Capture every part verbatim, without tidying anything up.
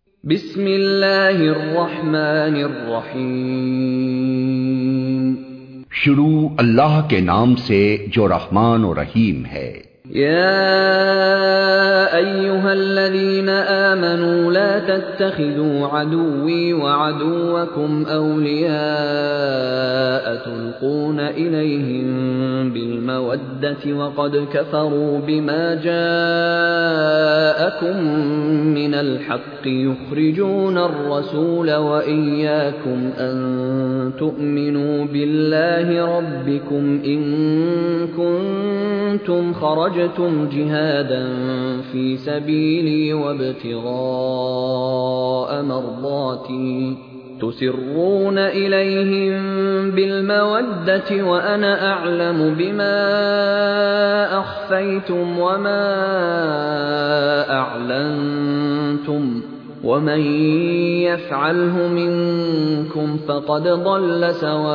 بسم اللہ الرحمن الرحیم، شروع اللہ کے نام سے جو رحمان و رحیم ہے۔ یا ایھا الذین آمنوا لا تتخذوا عدوی وعدوکم اولیاء تلقون الیہم بالمودۃ وقد کفروا بما جاءکم من الحق یخرجون الرسول وإیاکم ان تؤمنوا باللہ ربکم ان کنتم خرجتم جہادا فی سبیلی وابتغاء مرضاتی تسرون الیہم بالمودۃ وانا اعلم بما اخفیتم وما اعلنتم ومن يفعله منكم فقد ضل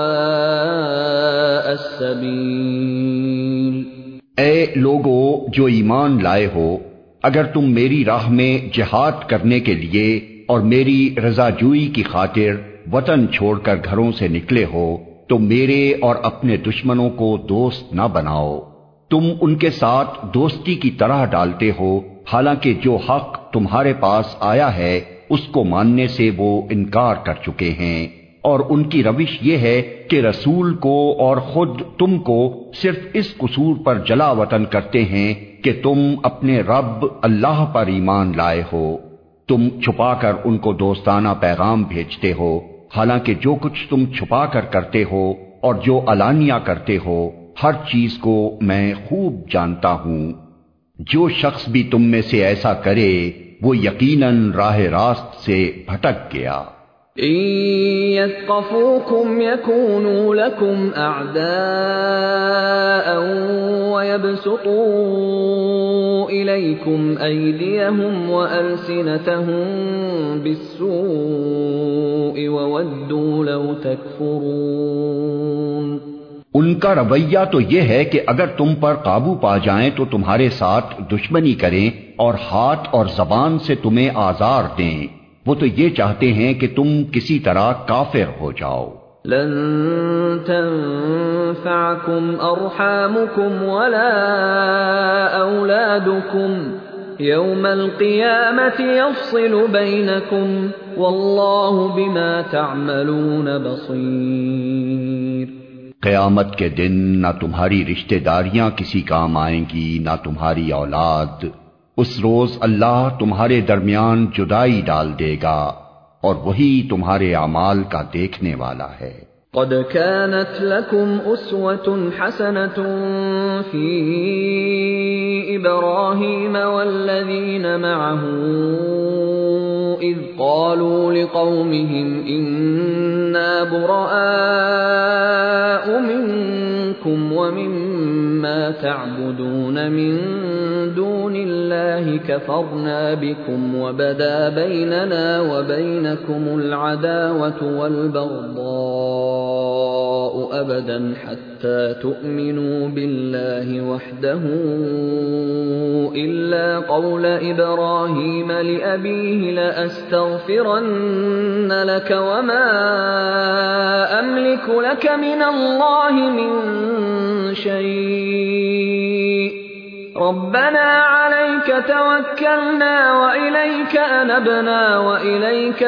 سواء السبيل۔ اے لوگو جو ایمان لائے ہو، اگر تم میری راہ میں جہاد کرنے کے لیے اور میری رضا جوئی کی خاطر وطن چھوڑ کر گھروں سے نکلے ہو تو میرے اور اپنے دشمنوں کو دوست نہ بناؤ۔ تم ان کے ساتھ دوستی کی طرح ڈالتے ہو، حالانکہ جو حق تمہارے پاس آیا ہے اس کو ماننے سے وہ انکار کر چکے ہیں، اور ان کی روش یہ ہے کہ رسول کو اور خود تم کو صرف اس قصور پر جلا وطن کرتے ہیں کہ تم اپنے رب اللہ پر ایمان لائے ہو۔ تم چھپا کر ان کو دوستانہ پیغام بھیجتے ہو، حالانکہ جو کچھ تم چھپا کر کرتے ہو اور جو علانیہ کرتے ہو ہر چیز کو میں خوب جانتا ہوں۔ جو شخص بھی تم میں سے ایسا کرے وہ یقیناً راہ راست سے بھٹک گیا۔ ان يثقفوكم يكونوا لكم اعداء ويبسطوا اليكم ايديهم والسنتهم بالسوء وودوا لو تكفرون۔ ان کا رویہ تو یہ ہے کہ اگر تم پر قابو پا جائیں تو تمہارے ساتھ دشمنی کریں اور ہاتھ اور زبان سے تمہیں آزار دیں۔ وہ تو یہ چاہتے ہیں کہ تم کسی طرح کافر ہو جاؤ۔ لن تنفعكم ارحامكم ولا اولادكم يوم القيامة يفصل بينكم والله بما تعملون بصير۔ قیامت کے دن نہ تمہاری رشتہ داریاں کسی کام آئیں گی نہ تمہاری اولاد۔ اس روز اللہ تمہارے درمیان جدائی ڈال دے گا اور وہی تمہارے اعمال کا دیکھنے والا ہے۔ قد كانت لكم أسوة حسنة في إبراهيم والذين معه إذ قالوا لقومهم إنا براء منكم ومما تعبدون من دون الله كفرنا بكم وبدا بيننا وبينكم العداوة والبغضاء أبدا حتى تؤمنوا بالله وحده إلا قول إبراهيم لأبيه لأستغفرن لك وما أملك لك من الله من شيء ربنا عليك توكلنا وإليك أنبنا وإليك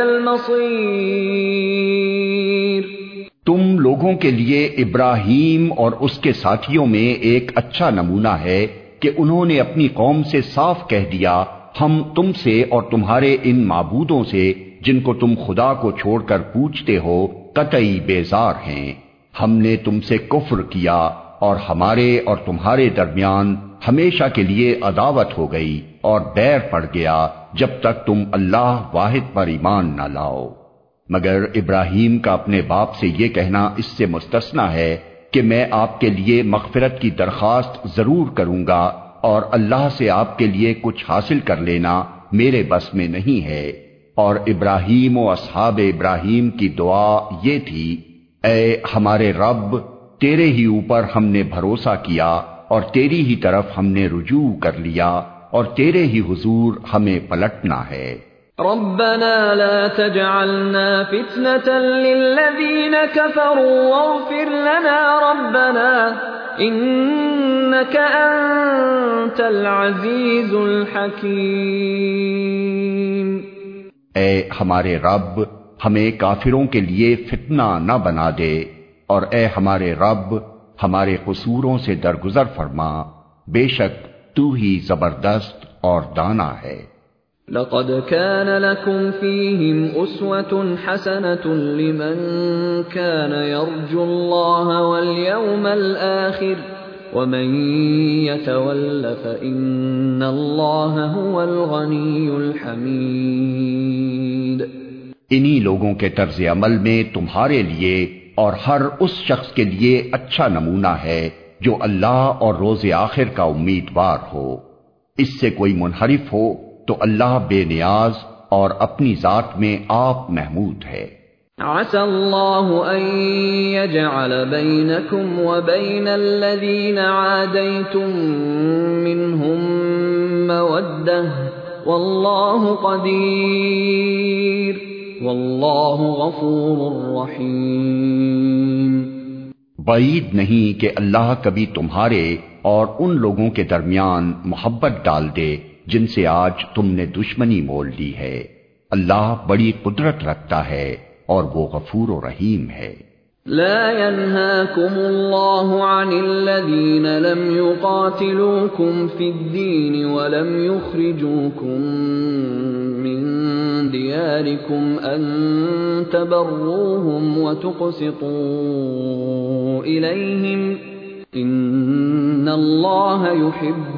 المصير۔ تم لوگوں کے لیے ابراہیم اور اس کے ساتھیوں میں ایک اچھا نمونہ ہے کہ انہوں نے اپنی قوم سے صاف کہہ دیا ہم تم سے اور تمہارے ان معبودوں سے جن کو تم خدا کو چھوڑ کر پوجتے ہو قطعی بیزار ہیں۔ ہم نے تم سے کفر کیا اور ہمارے اور تمہارے درمیان ہمیشہ کے لیے عداوت ہو گئی اور بیر پڑ گیا جب تک تم اللہ واحد پر ایمان نہ لاؤ۔ مگر ابراہیم کا اپنے باپ سے یہ کہنا اس سے مستثنی ہے کہ میں آپ کے لیے مغفرت کی درخواست ضرور کروں گا اور اللہ سے آپ کے لیے کچھ حاصل کر لینا میرے بس میں نہیں ہے۔ اور ابراہیم و اصحاب ابراہیم کی دعا یہ تھی، اے ہمارے رب، تیرے ہی اوپر ہم نے بھروسہ کیا اور تیری ہی طرف ہم نے رجوع کر لیا اور تیرے ہی حضور ہمیں پلٹنا ہے۔ ربنا لا تجعلنا فتنة للذين كفروا واغفر لنا ربنا إنك أنت العزيز الحكيم۔ اے ہمارے رب، ہمیں کافروں کے لیے فتنہ نہ بنا دے، اور اے ہمارے رب ہمارے قصوروں سے درگزر فرما، بے شک تو ہی زبردست اور دانا ہے۔ لقد كان لكم فيهم أسوة حسنة لمن كان يرجو الله واليوم الآخر ومن يتول فإن الله هو الغني الحميد۔ انہی لوگوں کے طرز عمل میں تمہارے لیے اور ہر اس شخص کے لیے اچھا نمونہ ہے جو اللہ اور روز آخر کا امیدوار ہو۔ اس سے کوئی منحرف ہو تو اللہ بے نیاز اور اپنی ذات میں آپ محمود ہے۔ عسى الله أن يجعل بينكم وبين الذين عاديتم منهم مودة والله قدير والله غفور رحيم۔ بعید نہیں کہ اللہ کبھی تمہارے اور ان لوگوں کے درمیان محبت ڈال دے جن سے آج تم نے دشمنی مول لی ہے۔ اللہ بڑی قدرت رکھتا ہے اور وہ غفور و رحیم ہے۔ لا ينهاكم الله عن الذين لم يقاتلوكم في الدين ولم يخرجوكم من دياركم أن تبروهم وتقسطوا إليهم ان اللہ يحب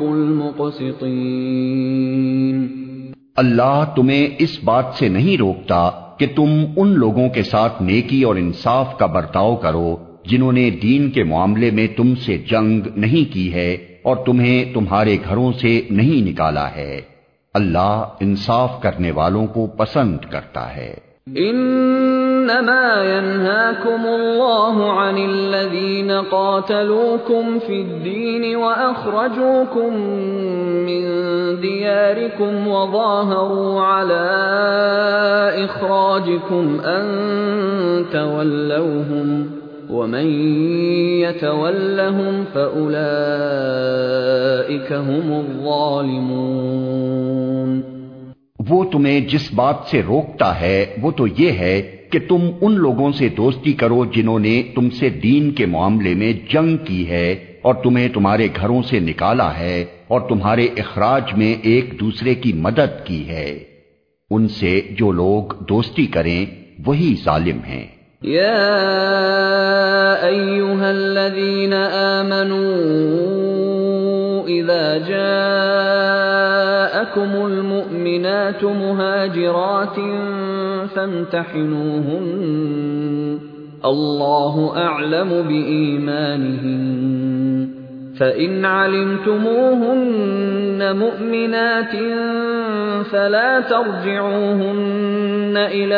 المقسطین۔ اللہ تمہیں اس بات سے نہیں روکتا کہ تم ان لوگوں کے ساتھ نیکی اور انصاف کا برتاؤ کرو جنہوں نے دین کے معاملے میں تم سے جنگ نہیں کی ہے اور تمہیں تمہارے گھروں سے نہیں نکالا ہے۔ اللہ انصاف کرنے والوں کو پسند کرتا ہے۔ انما ينهاكم الله عن الذين قاتلوكم في الدين واخرجوكم من دياركم وظاهروا على اخراجكم ان تولوهم ومن يتولهم فاولئك هم الظالمون۔ وہ تمہیں جس بات سے روکتا ہے وہ تو یہ ہے کہ تم ان لوگوں سے دوستی کرو جنہوں نے تم سے دین کے معاملے میں جنگ کی ہے اور تمہیں تمہارے گھروں سے نکالا ہے اور تمہارے اخراج میں ایک دوسرے کی مدد کی ہے۔ ان سے جو لوگ دوستی کریں وہی ظالم ہیں۔ یا ایھا الذین آمنوا اذا جاءکم المؤمنات مهاجرات فامتحنوهن اللہ اعلم بإیمانہن فإن علمتموهن مؤمنات فلا ترجعوهن إلى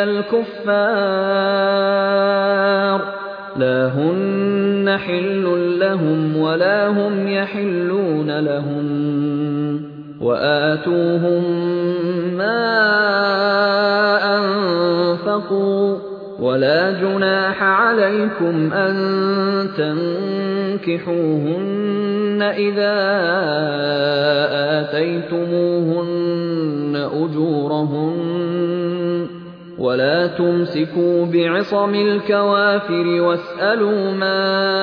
الكفار لا هن حل لهم ولا هم يحلون لهم وآتوهم ما أنفقوا ولا جناح عليكم أن تنكحوهن إذا آتيتموهن أجورهن ولا تمسكوا بعصم الكوافر واسألوا ما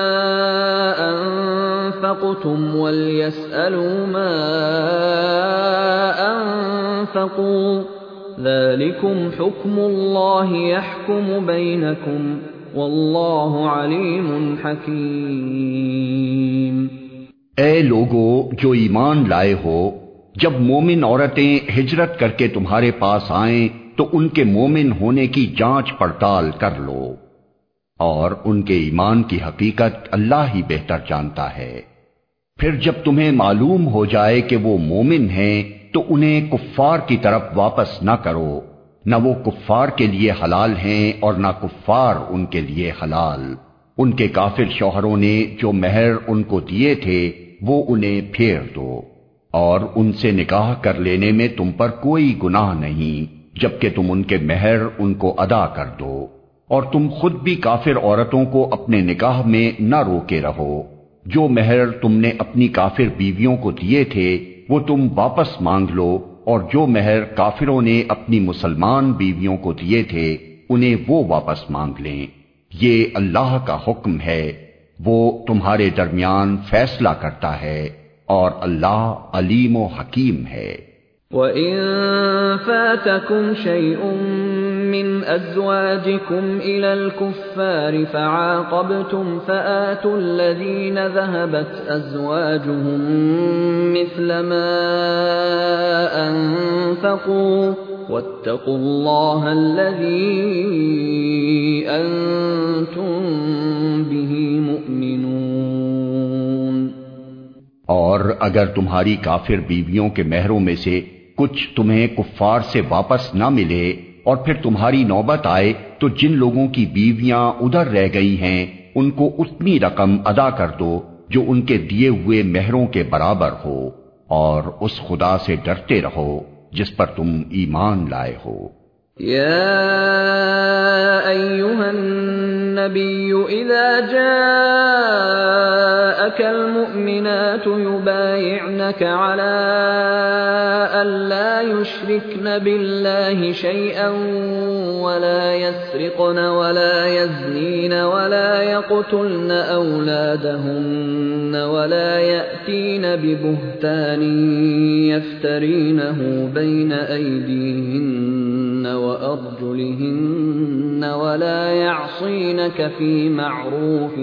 أنفقتم وليسألوا ما أنفقوا ذلكم حكم الله يحكم بينكم والله عليم حكيم۔ اے لوگو جو ایمان لائے ہو، جب مومن عورتیں ہجرت کر کے تمہارے پاس آئیں تو ان کے مومن ہونے کی جانچ پڑتال کر لو، اور ان کے ایمان کی حقیقت اللہ ہی بہتر جانتا ہے۔ پھر جب تمہیں معلوم ہو جائے کہ وہ مومن ہیں تو انہیں کفار کی طرف واپس نہ کرو، نہ وہ کفار کے لیے حلال ہیں اور نہ کفار ان کے لیے حلال۔ ان کے کافر شوہروں نے جو مہر ان کو دیے تھے وہ انہیں پھیر دو، اور ان سے نکاح کر لینے میں تم پر کوئی گناہ نہیں جبکہ تم ان کے مہر ان کو ادا کر دو، اور تم خود بھی کافر عورتوں کو اپنے نکاح میں نہ روکے رہو۔ جو مہر تم نے اپنی کافر بیویوں کو دیے تھے وہ تم واپس مانگ لو، اور جو مہر کافروں نے اپنی مسلمان بیویوں کو دیے تھے انہیں وہ واپس مانگ لیں۔ یہ اللہ کا حکم ہے، وہ تمہارے درمیان فیصلہ کرتا ہے، اور اللہ علیم و حکیم ہے۔ وَإِن فَاتَكُمْ شَيْءٌ مِّنْ أَزْوَاجِكُمْ إِلَى الْكُفَّارِ فَعَاقَبْتُمْ فَآتُوا الَّذِينَ ذَهَبَتْ أَزْوَاجُهُم مِّثْلَ مَا أَنفَقُوا وَاتَّقُوا اللَّهَ الَّذِي أَنتُم بِهِ مُؤْمِنُونَ۔ اور اگر تمہاری کافر بیویوں کے مہروں میں سے کچھ تمہیں کفار سے واپس نہ ملے اور پھر تمہاری نوبت آئے تو جن لوگوں کی بیویاں ادھر رہ گئی ہیں ان کو اتنی رقم ادا کر دو جو ان کے دیے ہوئے مہروں کے برابر ہو، اور اس خدا سے ڈرتے رہو جس پر تم ایمان لائے ہو۔ یا ایھا النبی اذا جاءک المؤمنات یبایعنک علی ان لا یشرکن باللہ شیئا ولا یسرقن ولا یزنین ولا یقتلن اولادہن ولا یأتین ببہتان یفترینہ بین ایدیہن وأرجلهن ولا يعصينك في معروف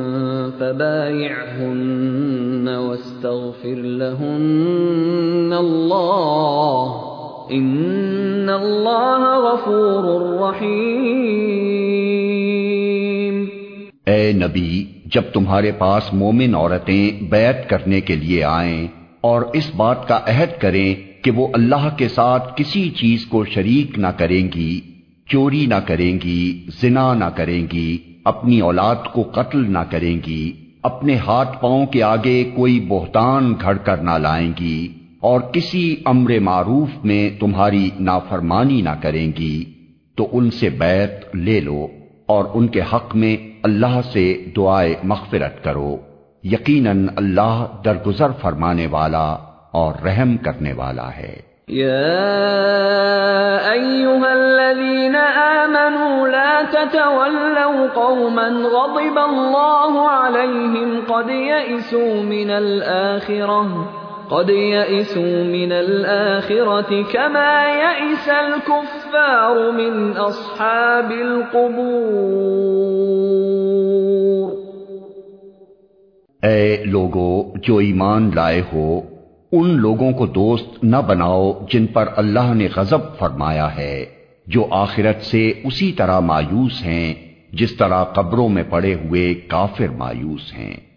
فبايعهن واستغفر لهن الله إن الله غفور رحيم۔ اے نبی، جب تمہارے پاس مومن عورتیں بیعت کرنے کے لیے آئیں اور اس بات کا عہد کریں کہ وہ اللہ کے ساتھ کسی چیز کو شریک نہ کریں گی، چوری نہ کریں گی، زنا نہ کریں گی، اپنی اولاد کو قتل نہ کریں گی، اپنے ہاتھ پاؤں کے آگے کوئی بہتان گھڑ کر نہ لائیں گی، اور کسی امر معروف میں تمہاری نافرمانی نہ کریں گی، تو ان سے بیعت لے لو اور ان کے حق میں اللہ سے دعائے مغفرت کرو۔ یقیناً اللہ درگزر فرمانے والا اور رحم کرنے والا ہے۔ یا ایھا الذین آمنوا لا تتولوا قوما غضب اللہ علیہم قد یئسوا من الآخرہ قد یئسوا من الآخرة كما یئس الكفار من اصحاب القبور۔ اے لوگو جو ایمان لائے ہو، ان لوگوں کو دوست نہ بناؤ جن پر اللہ نے غضب فرمایا ہے، جو آخرت سے اسی طرح مایوس ہیں جس طرح قبروں میں پڑے ہوئے کافر مایوس ہیں۔